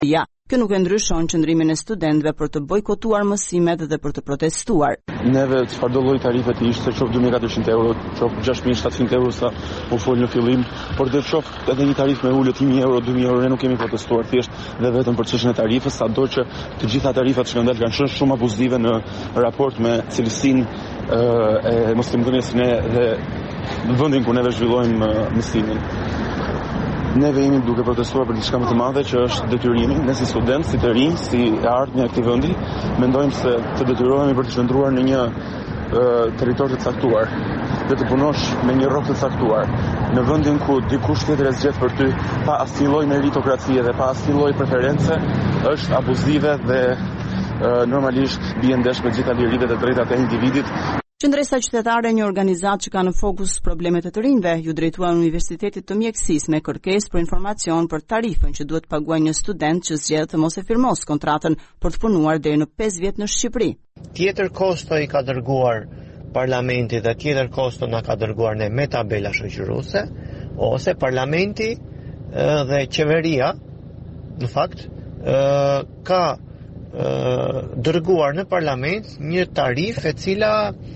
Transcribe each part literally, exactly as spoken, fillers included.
Ja, kjo nuk e ndryshon qëndrimin e studentëve për të bojkotuar mësimet dhe për të protestuar. Neve çfarëdo lloj tarife të ishte, qoftë dy mijë e katërqind euro, qoftë gjashtë mijë e shtatëqind euro sa u fol në fillim, por dhe qoftë edhe një tarifë me ulët një mijë euro, dy mijë euro, ne nuk kemi protestuar thjesht dhe vetëm për çështjen e tarifës, sado që të gjitha tarifat që kanë qenë shumë abuzive në raport me cilësinë e moslimgënies ne dhe vendin ku neve zhvillojmë mësimin. Neve jemi duke protestuar për diçka më të madhe që është detyrimi. Ne si studentë, si të rinj, si e ardhmja e këtij vendi, mendojmë se të detyrohemi për të qëndruar në një uh, territor të caktuar dhe të punosh me një rrok të caktuar në vendin ku dikush tjetër e zgjedh për ty pa asnjë lloj meritokracie dhe pa asnjë lloj preference, është abuzive dhe uh, normalisht bie ndesh me gjitha liritë dhe drejtat e individit. Qendresa qytetare, një organizatë që ka në fokus problemet e të rinjve, ju drejtua në Universitetit të Mjekësisë me kërkesë për informacion për tarifën që duhet paguajë një student që zgjedh të mos e firmos kontratën për të punuar deri në pesë vjet në Shqipëri. Tjetër kosto i ka dërguar Parlamenti dhe tjetër kosto na ka dërguar ne me tabela shoqëruese, ose Parlamenti dhe qeveria, në fakt, ka dërguar në Parlament një tarifë e cila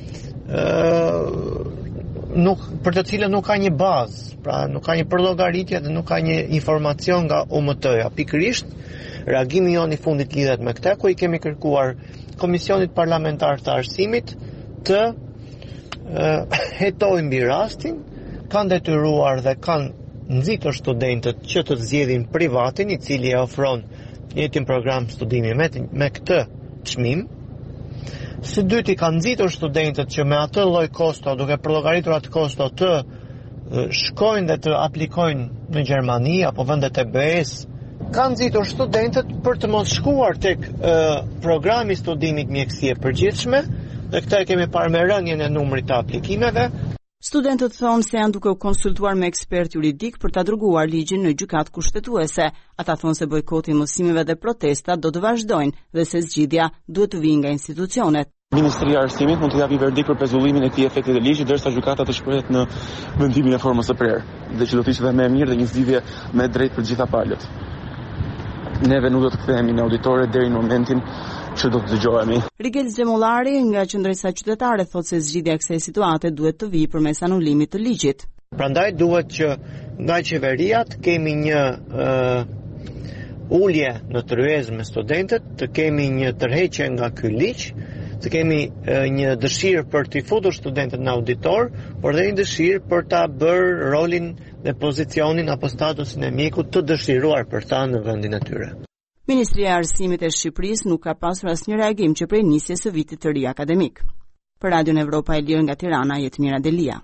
nuk, për të cilën nuk ka një bazë, pra nuk ka një përllogaritje dhe nuk ka një informacion nga U M T-ja. Pikërisht, reagimi jon i fundit lidhet me këtë, ku i kemi kërkuar Komisionit Parlamentar të Arsimit të uh, hetojë mbi rastin, kanë detyruar dhe kanë nxitur studentët që të zgjedhin privatin, i cili e ofron njëjtin program studimi me, me këtë çmim. Së dyti kanë nxitur studentët që me atë lloj kosto, duke përllogaritur atë kosto, të shkojnë dhe të aplikojnë në Gjermani apo vendet e B E-s. Kanë nxitur studentët për të mos shkuar tek uh, programi studimit mjekësie përgjithshme, dhe këtë e kemi parë me rënien e numrit të aplikimeve. Studentët thonë se janë duke u konsultuar me ekspert juridik për ta dërguar ligjin në gjykatë kushtetuese. Ata thonë se bojkoti i mësimeve dhe protestat do të vazhdojnë dhe se zgjidhja duhet të vijë nga institucionet. Ministria e Arsimit mund të japë verdikt për pezullimin e këtij efekti të ligjit, derisa gjykata të shprehet në vendimin e formës së prerë, dhe që do të ishte më e mirë dhe një zgjidhje më drejt për gjitha palët. Neve nuk do të kthehemi në auditore deri në momentin që do të dëgjohemi. Rigel Xhemollari nga Qendresa Qytetare thotë se zgjidhja e kësaj situate duhet të vijë përmes anulimit të ligjit. Prandaj duhet që nga qeveria të kemi një uh, ulje në tryezë me studentët, të kemi një tërheqje nga ky ligj, të kemi uh, një dëshirë për të futur studentët në auditor, por dhe një dëshirë për ta bërë rolin dhe pozicionin apo statusin e mjekut të dëshiruar për ta në vendin e tyre. Ministria e Arsimit e Shqipërisë nuk ka pasur asnjë reagim që prej nisjes së vitit të ri akademik. Për Radion Evropa e Lirë nga Tirana, Jetmira Delia.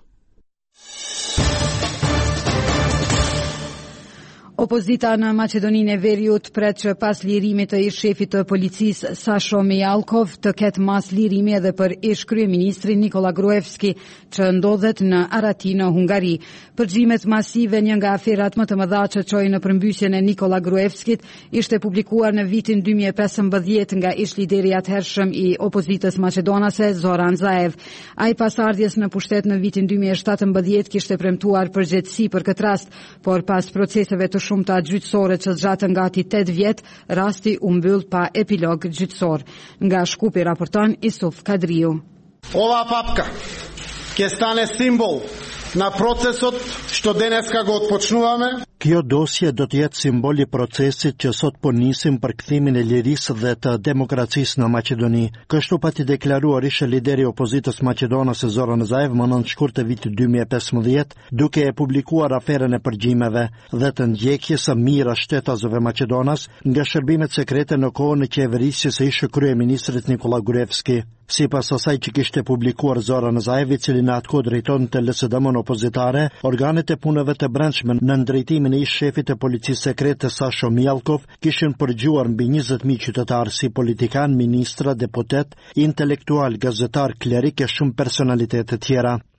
Opozita në Maqedoninë e Veriut pret që pas lirimit të ish shefit të policisë Sasho Mijalkov të ketë mas lirimi edhe për ish kryeministrin Nikola Gruevski që ndodhet në Arati në Hungari. Përgjimet masive, një nga aferat më të mëdha që çoi në përmbysjen e Nikola Gruevskit, ishte publikuar në vitin dy mijë e pesëmbëdhjetë nga ish lideri i atëhershëm i opozitës maqedonase Zoran Zaev. Ai pas ardhjes në pushtet në vitin dy mijë e shtatëmbëdhjetë kishte premtuar përgjegjësi për këtë rast, por pas proceseve të shumta gjyqësore që zgjatën gati tetë vjet, rasti u mbyll pa epilog gjyqësor. Nga Shkupi raporton Isuf Kadriu. Ova papka ќе stane simbol na procesot što danes ka го отпочнуваме. Kjo dosje do të jetë simbol i procesit që sot po nisim për kthimin e lirisë dhe të demokracisë në Maqedoni. Kështu pati deklaruar ishte lideri i opozitës maqedonase Zoran Zaev më nëntë shkurt të vitit dy mijë e pesëmbëdhjetë, duke e publikuar aferën e përgjimeve dhe të ndjekjes së mira shtetazëve maqedonas nga shërbimet sekrete në kohën e qeverisjes së ish kryeministrit Nikola Gruevski. Sipas asaj që kishte publikuar Zoran Zaev, i cili në atë kohë drejtonte L S D M-n opozitare, organet e punëve të brendshme në ndrejtimin e ish shefit të policisë sekrete Sasho Mijalkov kishin përgjuar mbi njëzet mijë qytetarë si politikan, ministra, deputet, intelektual, gazetar, klerik e shumë personalitete tjera.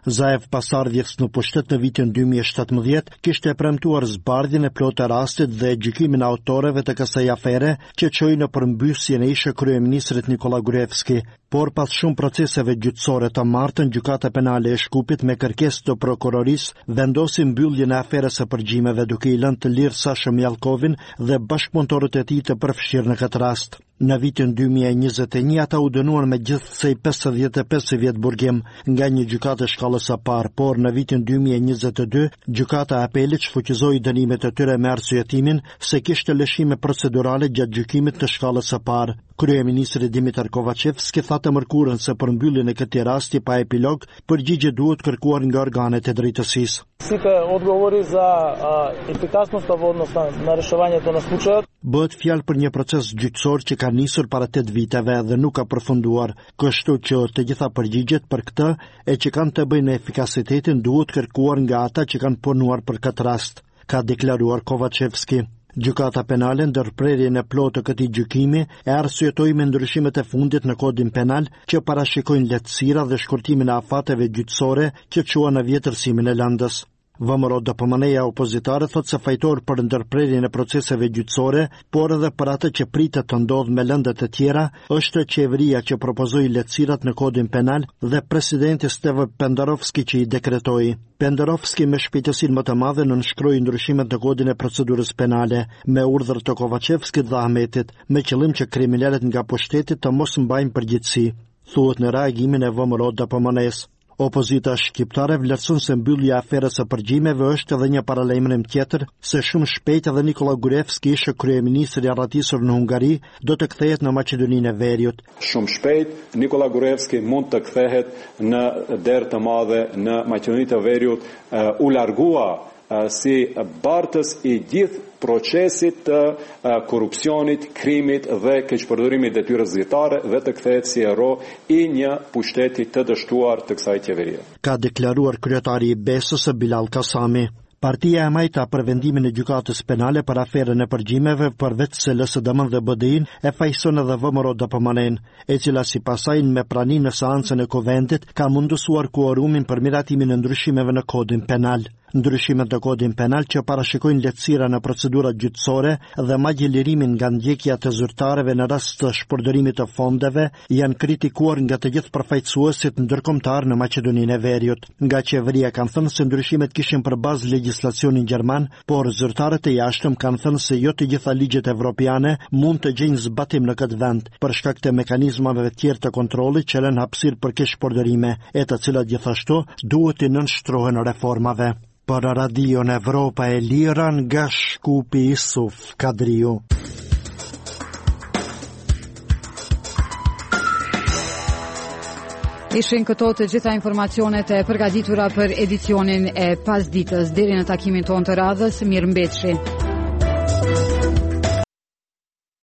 Zaev pas ardhjes në pushtet në vitin dy mijë e shtatëmbëdhjetë kishte premtuar zbardhjen e plotë të rastit dhe gjykimin e autorëve të kësaj afere që çoi në përmbysjen e ish kryeministrit Nikola Gruevski, por pas shumë proceseve gjyqësore të martën, gjykata penale e Shkupit me kërkesë të prokurorisë vendosi mbylljen e aferës së përgjimeve duke i lënë të lirë Sasha Mjalkovin dhe bashkëpunëtorët e tij të përfshirë në këtë rast. Në vitin dy mijë e njëzet e një ata u dënuan me gjithsej pesëdhjetë e pesë vjet burgim nga një gjykatë e shkallës së parë, por në vitin dy mijë e njëzet e dy gjykata e apelit shfuqizoi dënimet e tyre me arsyetimin se kishte lëshime procedurale gjatë gjykimit të shkallës së parë. Kryeministri Dimitar Kovacevski tha të mërkurën se për mbylljen e këtij rasti pa epilog, përgjigje duhet kërkuar nga organet e drejtësisë. Сите odgovori za efikasnost, odnosno na rješavanje tog slučaja. Bëhet fjalë për një proces gjyqësor që ka nisur para tetë viteve dhe nuk ka përfunduar, kështu që të gjitha përgjigjet për këtë e që kanë të bëjnë me efikasitetin duhet kërkuar nga ata që kanë punuar për këtë rast, ka deklaruar Kovacevski. Gjykata penale ndërprerjen e plotë të këtij gjykimi e arsyetoi me ndryshimet e fundit në kodin penal që parashikojnë lehtësira dhe shkurtimin e afateve gjyqësore që quhen në vjetërsimin e lëndës. V M R O D P M N-ja opozitare thot se fajtor për ndërprerjen e proceseve gjyqësore, por edhe për atë që pritet të ndodhë me lëndet e tjera, është qeveria që propozoi lehtësirat në kodin penal dhe presidenti Steve Pendarovski që i dekretoi. Pendarovski me shpejtësinë më të madhe nënshkroi ndryshimet në kodin e procedurës penale me urdhër të Kovacevskit dhe Ahmetit, me qëllim që kriminalet nga pushteti të mos mbajnë përgjegjësi, thuhet në reagimin e V M R O D P M N-s. Opozita shqiptare vlerëson se mbyllja e aferës së përgjimeve është edhe një paralajmërim tjetër se shumë shpejt edhe Nikola Gruevski, ish kryeministri i arratisur në Hungari, do të kthehet në Maqedoninë e Veriut. Shumë shpejt Nikola Gruevski mund të kthehet në derë të madhe në Maqedoninë të Veriut, uh, u largua uh, si bartës i gjithë procesit të uh, korrupsionit, krimit dhe keqpërdorimit detyrës zyrtare dhe të kthehet si hero i një pushteti të dështuar të kësaj qeverie. Ka deklaruar kryetari i B E S-së Bilal Kasami. Partia e majta për vendimin e gjykatës penale për aferën e përgjimeve përveç se L S D M dhe B D I-n e fajson edhe V M R O D P M N-n, e cila si pasaj me praninë në seancën e Kuvendit ka mundësuar kuorumin për miratimin e ndryshimeve në kodin penal. Ndryshimet në kodin penal që parashikojnë lehtësira në procedurat gjyqësore dhe madje lirimin nga ndjekja të zyrtarëve në rast të shpërdorimit të fondeve janë kritikuar nga të gjithë përfaqësuesit ndërkombëtar në Maqedoninë e Veriut. Nga qeveria kanë thënë se ndryshimet kishin për bazë legjislacionin gjerman, por zyrtarët e jashtëm kanë thënë se jo të gjitha ligjet evropiane mund të gjejnë zbatim në këtë vend për shkak të mekanizmave të tjerë të kontrollit që lënë hapësirë për keqpërdorime, e të cilat gjithashtu duhet të nënshtrohen reformave. Për Radion Evropa e Lira nga Shkupi Isuf Kadriu. Ishin këto të gjitha informacionet e përgatitura për edicionin e pasditës. Deri në takimin tonë të radhës, mirëmbëjtje.